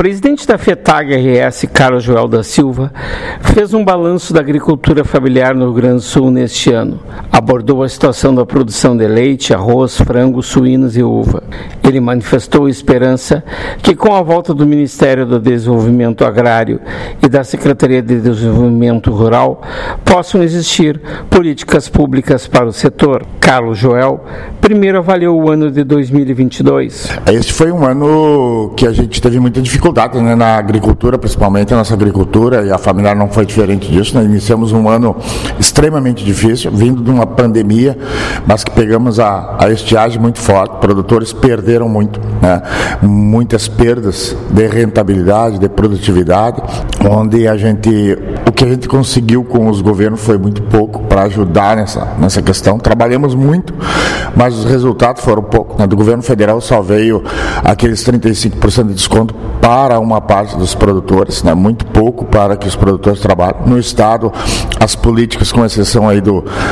presidente da FETAG-RS, Carlos Joel da Silva, fez um balanço da agricultura familiar no Rio Grande do Sul neste ano. Abordou a situação da produção de leite, arroz, frango, suínos e uva. Ele manifestou esperança que, com a volta do Ministério do Desenvolvimento Agrário e da Secretaria de Desenvolvimento Rural, possam existir políticas públicas para o setor. Carlos Joel primeiro avaliou o ano de 2022. Este foi um ano que a gente teve muita dificuldade, né, na agricultura, principalmente a nossa agricultura, e a familiar não foi diferente disso. Nós iniciamos um ano extremamente difícil, vindo de uma pandemia, mas que pegamos a estiagem muito forte. Produtores perderam muito, né, muitas perdas de rentabilidade, de produtividade, onde o que a gente conseguiu com os governos foi muito pouco para ajudar nessa questão. Trabalhamos muito, mas os resultados foram pouco, né? Do governo federal só veio aqueles 35% de desconto para uma parte dos produtores, né? Muito pouco para que os produtores trabalhem. No estado, as políticas, com exceção aí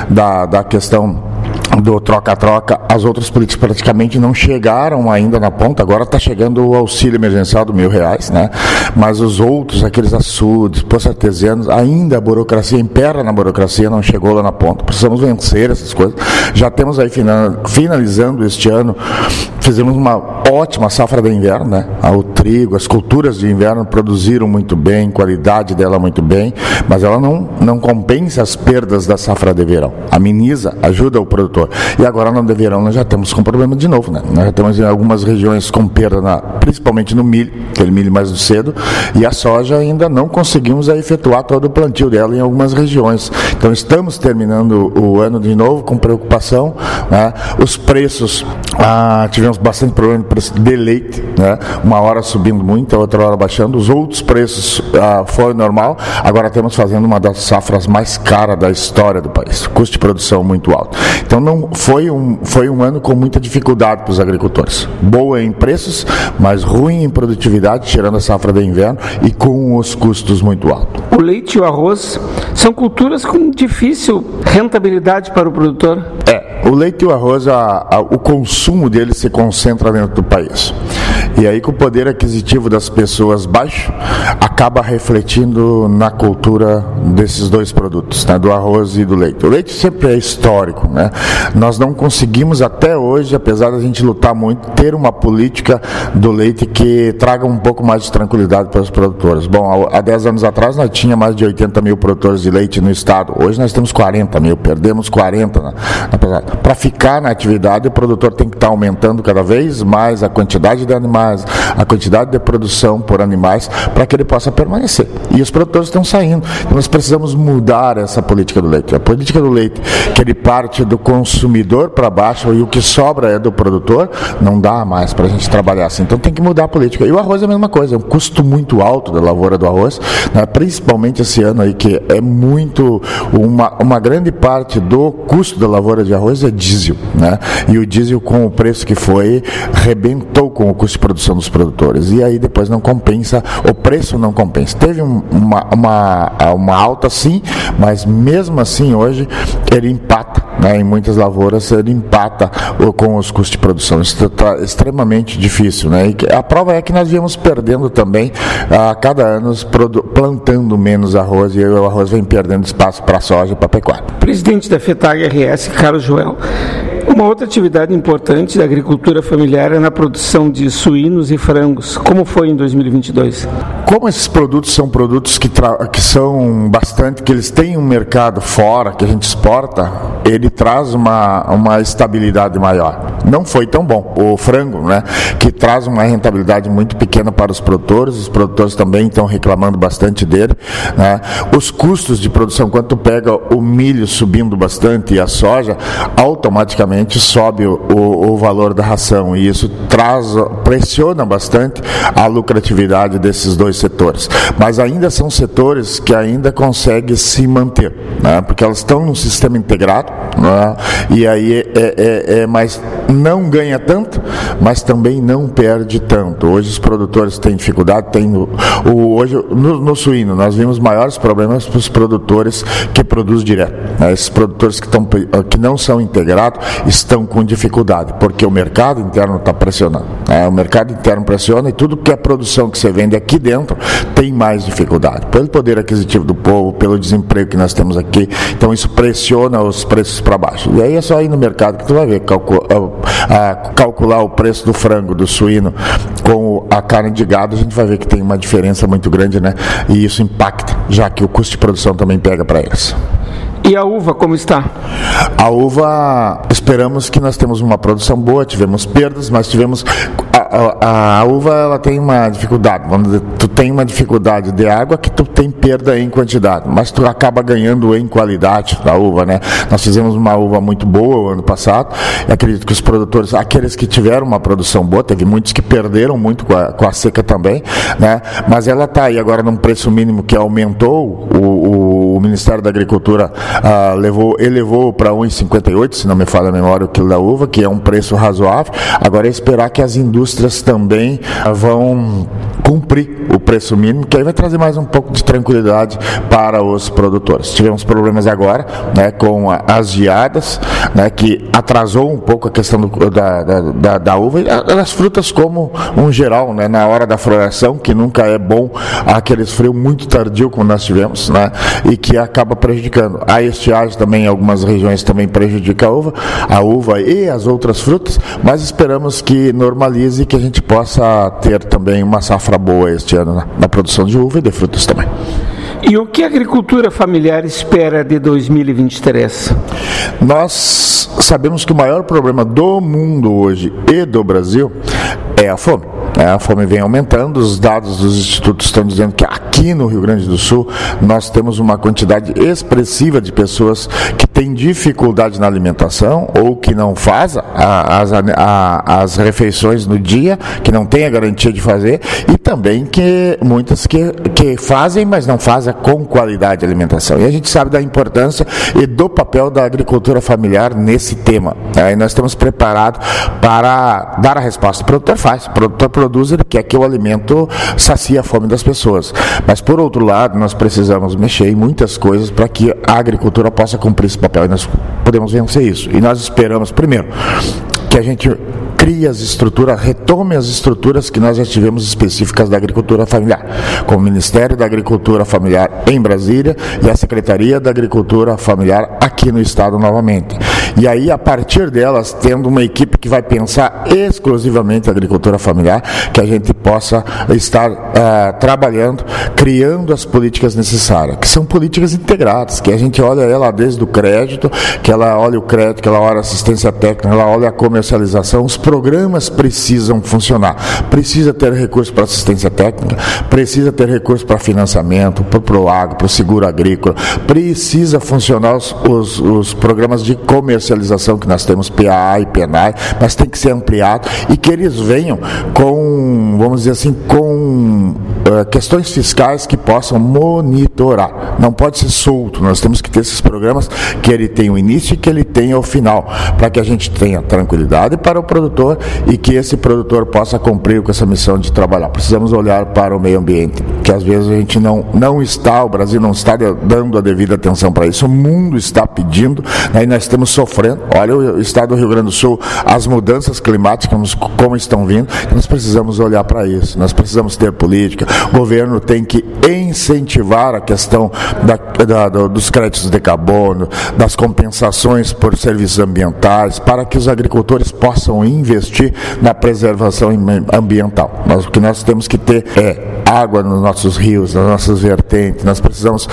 da questão do troca-troca, as outras políticas praticamente não chegaram ainda na ponta. Agora está chegando o auxílio emergencial do R$1.000, né? Mas os outros, aqueles açudes, poços artesianos, ainda a burocracia impera na burocracia, não chegou lá na ponta. Precisamos vencer essas coisas. Já temos aí finalizando este ano, fizemos uma ótima safra de inverno, né? O trigo, as culturas de inverno produziram muito bem, qualidade dela muito bem, mas ela não compensa as perdas da safra de verão. Ameniza, ajuda o produtor. E agora no de verão nós já temos com problema de novo, né? Nós já temos em algumas regiões com perda, principalmente no milho, aquele milho mais cedo, e a soja ainda não conseguimos efetuar todo o plantio dela em algumas regiões. Então estamos terminando o ano de novo com preocupação, né? Os preços, tivemos bastante problema de preço de leite, né? Uma hora subindo muito, a outra hora baixando. Os outros preços foi normal. Agora estamos fazendo uma das safras mais caras da história do país, custo de produção muito alto. Então não foi um ano com muita dificuldade para os agricultores. Boa em preços, mas ruim em produtividade, tirando a safra de inverno e com os custos muito altos. O leite e o arroz são culturas com difícil rentabilidade para o produtor? O leite e o arroz, o consumo deles se concentra dentro do país. E aí, com o poder aquisitivo das pessoas baixo, acaba refletindo na cultura desses dois produtos, né, do arroz e do leite. O leite sempre é histórico, né? Nós não conseguimos até hoje, apesar da gente lutar muito, ter uma política do leite que traga um pouco mais de tranquilidade para os produtores. Bom, há 10 anos atrás nós tínhamos mais de 80 mil produtores de leite no estado. Hoje nós temos 40 mil, perdemos 40 Para ficar na atividade, o produtor tem que estar aumentando cada vez mais a quantidade de animais, a quantidade de produção por animais, para que ele possa permanecer. E os produtores estão saindo. Então nós precisamos mudar essa política do leite. A política do leite, que ele parte do consumidor para baixo e o que sobra é do produtor, não dá mais para a gente trabalhar assim. Então tem que mudar a política. E o arroz é a mesma coisa, é um custo muito alto da lavoura do arroz, né? Principalmente esse ano aí, que é muito, uma grande parte do custo da lavoura de arroz é diesel, né? E o diesel, com o preço que foi, rebentou com o custo de produção dos produtores. E aí depois não compensa, o preço não compensa. Teve uma alta sim, mas mesmo assim hoje ele empata, né? Em muitas lavouras ele empata com os custos de produção. Isso está extremamente difícil, né? E a prova é que nós viemos perdendo também a cada ano, plantando menos arroz, e o arroz vem perdendo espaço para a soja e para a pecuária. Presidente da FETAG-RS, Carlos Joel. Uma outra atividade importante da agricultura familiar é na produção de suínos e frangos. Como foi em 2022? Como esses produtos são produtos que são bastante, que eles têm um mercado fora, que a gente exporta, ele traz uma estabilidade maior. Não foi tão bom. O frango, né, que traz uma rentabilidade muito pequena para os produtores também estão reclamando bastante dele, né? Os custos de produção, quando tu pega o milho subindo bastante e a soja, automaticamente sobe o valor da ração, e isso pressiona bastante a lucratividade desses dois setores. Mas ainda são setores que ainda conseguem se manter, né? Porque elas estão num sistema integrado, né? E aí mas não ganha tanto, mas também não perde tanto. Hoje os produtores têm dificuldade, hoje no suíno nós vimos maiores problemas para os produtores que produzem direto, né? Esses produtores que não são integrados, estão com dificuldade, porque o mercado interno está pressionando. O mercado interno pressiona e tudo que é produção que você vende aqui dentro tem mais dificuldade, pelo poder aquisitivo do povo, pelo desemprego que nós temos aqui. Então isso pressiona os preços para baixo. E aí é só ir no mercado que tu vai ver, calcular o preço do frango, do suíno com a carne de gado, a gente vai ver que tem uma diferença muito grande, né? E isso impacta, já que o custo de produção também pega para eles. E a uva, como está? A uva, esperamos que nós temos uma produção boa, tivemos perdas, mas tivemos... A uva, ela tem uma dificuldade, vamos dizer, tu tem uma dificuldade de água que tu tem perda em quantidade, mas tu acaba ganhando em qualidade da uva, né? Nós fizemos uma uva muito boa o ano passado, e acredito que os produtores, aqueles que tiveram uma produção boa, teve muitos que perderam muito com a seca também, né? Mas ela está aí agora num preço mínimo que aumentou, o Ministério da Agricultura elevou para 1,58, se não me falha a memória, o quilo da uva, que é um preço razoável. Agora é esperar que as indústrias também vão cumprir o preço mínimo, que aí vai trazer mais um pouco de tranquilidade para os produtores. Tivemos problemas agora, né, com as geadas, né, que atrasou um pouco a questão da uva, e as frutas como um geral, né, na hora da floração, que nunca é bom aquele frio muito tardio como nós tivemos, né, e que acaba prejudicando. A estiagem também em algumas regiões também prejudica a uva e as outras frutas, mas esperamos que normalize e que a gente possa ter também uma safra boa este ano na produção de uva e de frutas também. E o que a agricultura familiar espera de 2023? Nós sabemos que o maior problema do mundo hoje e do Brasil é a fome. A fome vem aumentando, os dados dos institutos estão dizendo que aqui no Rio Grande do Sul nós temos uma quantidade expressiva de pessoas que têm dificuldade na alimentação ou que não fazem as refeições no dia, que não têm a garantia de fazer, e também que muitas que fazem, mas não fazem com qualidade de alimentação. E a gente sabe da importância e do papel da agricultura familiar nesse tema. E nós estamos preparados para dar a resposta. O produtor faz, o produtor produz, ele quer que o alimento sacie a fome das pessoas. Mas, por outro lado, nós precisamos mexer em muitas coisas para que a agricultura possa cumprir esse papel. E nós podemos vencer isso. E nós esperamos, primeiro, que a gente crie as estruturas, retome as estruturas que nós já tivemos específicas da agricultura familiar, como o Ministério da Agricultura Familiar em Brasília e a Secretaria da Agricultura Familiar aqui no estado novamente. E aí, a partir delas, tendo uma equipe que vai pensar exclusivamente a agricultura familiar, que a gente possa estar trabalhando, criando as políticas necessárias, que são políticas integradas, que a gente olha ela desde o crédito, que ela olha o crédito, que ela olha a assistência técnica, ela olha a comercialização. Os programas precisam funcionar, precisa ter recurso para assistência técnica, precisa ter recurso para financiamento, para o Proagro, para o seguro agrícola, precisa funcionar os programas de comercialização que nós temos, PAA e PENAI, mas tem que ser ampliado e que eles venham com, vamos dizer assim, com questões fiscais que possam monitorar. Não pode ser solto, nós temos que ter esses programas que ele tenha o início e que ele tenha o final, para que a gente tenha tranquilidade para o produtor e que esse produtor possa cumprir com essa missão de trabalhar. Precisamos olhar para o meio ambiente, que às vezes a gente não está, o Brasil não está dando a devida atenção para isso, o mundo está pedindo, né, e nós estamos sofrendo. Olha o estado do Rio Grande do Sul, as mudanças climáticas, como estão vindo, nós precisamos olhar para isso, nós precisamos ter política, o governo tem que incentivar a questão dos créditos de carbono, das compensações por serviços ambientais, para que os agricultores possam investir na preservação ambiental. O que nós temos que ter é água nos nossos rios, nas nossas vertentes, nós precisamos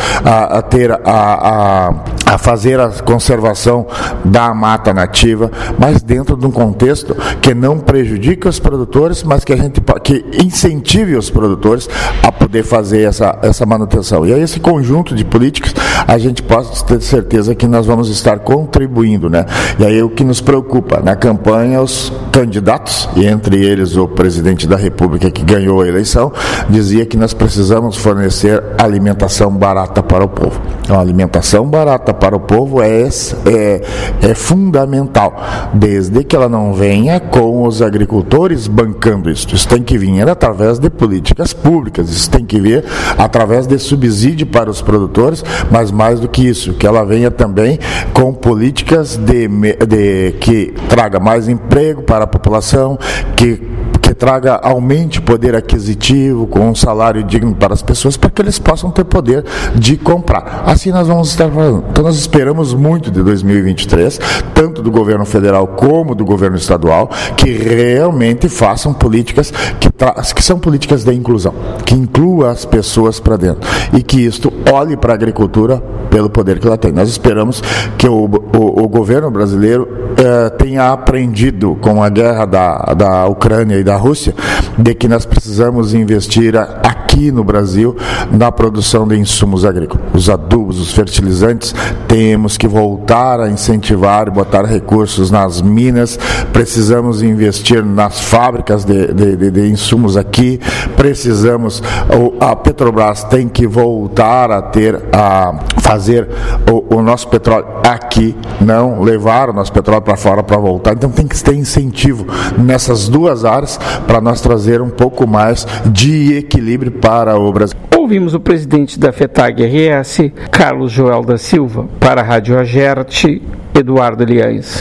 fazer a conservação da mata nativa, mas dentro de um contexto que não prejudique os produtores, mas que incentive os produtores a poder fazer essa manutenção. E aí esse conjunto de políticas, a gente pode ter certeza que nós vamos estar contribuindo, né? E aí o que nos preocupa, na campanha, os candidatos, e entre eles o presidente da República que ganhou a eleição, dizia que nós precisamos fornecer alimentação barata para o povo. Então, alimentação barata para o povo é fundamental, desde que ela não venha com os agricultores bancando isso. Isso tem que vir através de políticas públicas, isso tem que vir através de subsídio para os produtores, mas mais do que isso, que ela venha também com políticas que traga mais emprego para a população, que traga, aumente o poder aquisitivo com um salário digno para as pessoas, para que eles possam ter poder de comprar. Assim nós vamos estar falando. Então nós esperamos muito de 2023, tanto do governo federal como do governo estadual, que realmente façam políticas que são políticas de inclusão, que inclua as pessoas para dentro e que isto olhe para a agricultura pelo poder que ela tem. Nós esperamos que o governo brasileiro tenha aprendido com a guerra da Ucrânia e da Rússia, de que nós precisamos investir aqui no Brasil na produção de insumos agrícolas. Os adubos, os fertilizantes, temos que voltar a incentivar e botar recursos nas minas, precisamos investir nas fábricas de insumos aqui, a Petrobras tem que voltar a fazer o nosso petróleo aqui, não levar o nosso petróleo para fora para voltar. Então tem que ter incentivo nessas duas áreas para nós trazer um pouco mais de equilíbrio para o Brasil. Ouvimos o presidente da FETAG-RS, Carlos Joel da Silva. Para a Rádio Agerte, Eduardo Eliães.